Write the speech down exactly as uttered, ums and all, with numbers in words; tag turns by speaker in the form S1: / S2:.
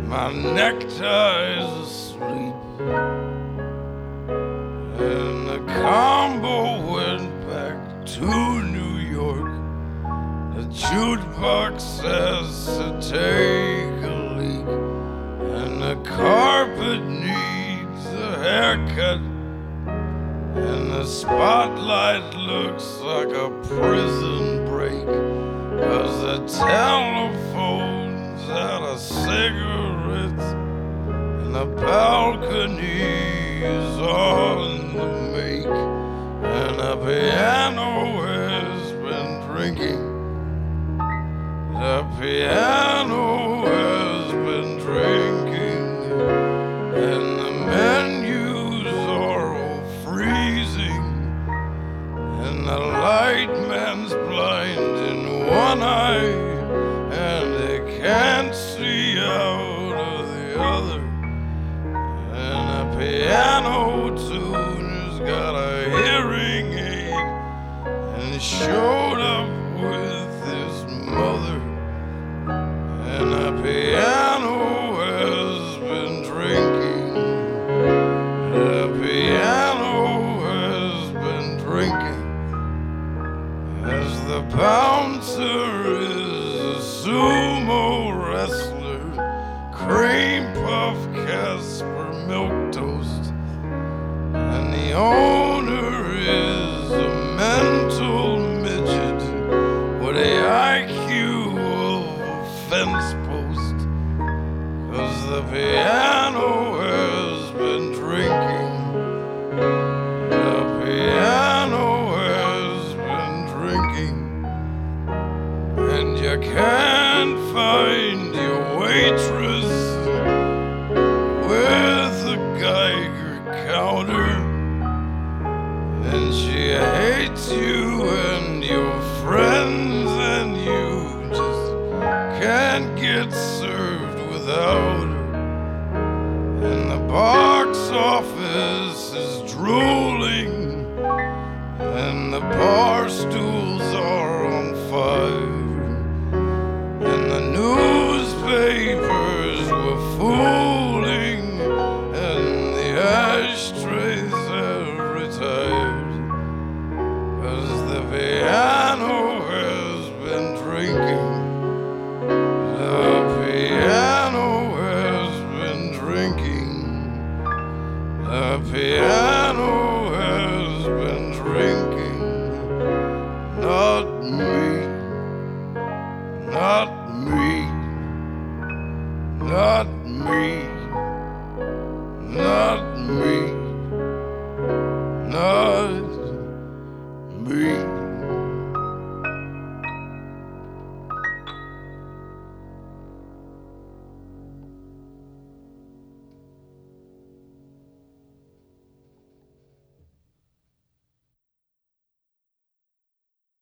S1: My necktie is asleep, and the combo went back to New York. The jukebox says to take a leak, and the carpet needs a haircut, and the spotlight looks like a prison break, 'cause the telephone's out of cigarettes, and the balcony is on the make, and the piano has been drinking. The piano has been drinking, and the menus are all freezing, and the light man's blind in one eye, and they can't see out of the other, and the piano tune has got a hearing aid, and he showed up with his mother. And the piano has been drinking. The piano has been drinking. As the bouncer is a sumo wrestler, cream puff Casper milk toast, and the owner is a mental midget with a I Q fence post, 'cause the piano has been drinking. The piano has been drinking, and you can't find your waitress with a Geiger counter, and she hates you and your friends, and you can't get served without her, and the box office is drooling, and the bar stools are on fire, and the newspapers were fooling, and the ashtrays have retired, 'cause the piano has been drinking. The piano has been drinking. The piano has been drinking. Not me. Not me. Not me. Not me.